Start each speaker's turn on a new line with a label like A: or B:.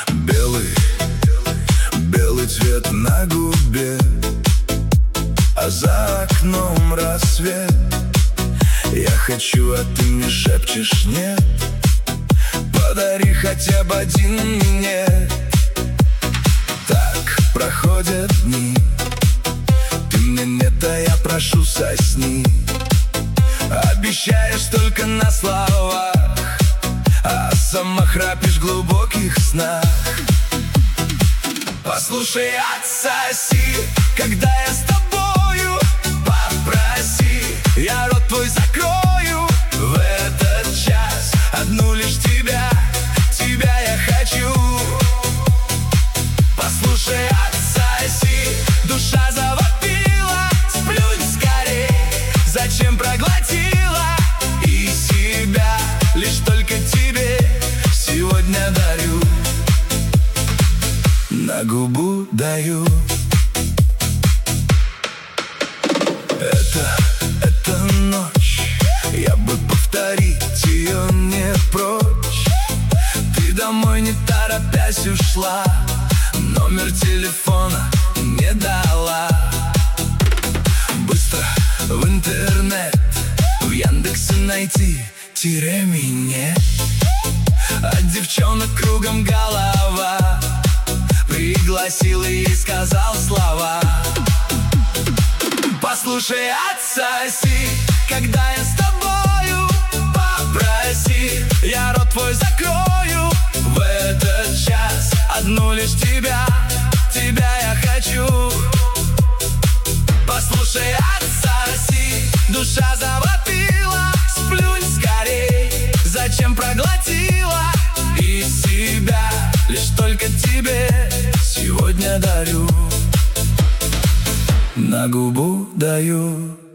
A: Белый, белый цвет на губе, а за окном рассвет. Я хочу, а ты мне шепчешь нет. Подари хотя бы один мне. Так проходят дни, ты мне нет, а я прошу сосни. Обещаешь только на словах, а сама храпишь в глубоких снах. Послушай, отсоси, когда я с тобою. Попроси, я рот твой закрою. В этот час одну лишь тебя, тебя я хочу. Послушай, отсоси, душа завопила. Сплюнь скорей, зачем проглотила? И себя лишь только тебе сегодня дарю, на губу даю. Это ночь, я бы повторить ее не прочь. Ты домой не торопясь ушла, номер телефона не дала. Быстро в интернет, в Яндексе найти тире-минет. От девчонок кругом голова, пригласил и ей сказал слова. Послушай, отсоси, когда я с тобою. Попроси, я рот твой закрою. В этот час одну лишь тебя, тебя я хочу. Послушай, отсоси, душа завопила. Сплюнь скорей, зачем проглотила? И себя лишь только тебе сегодня дарю, на губу даю.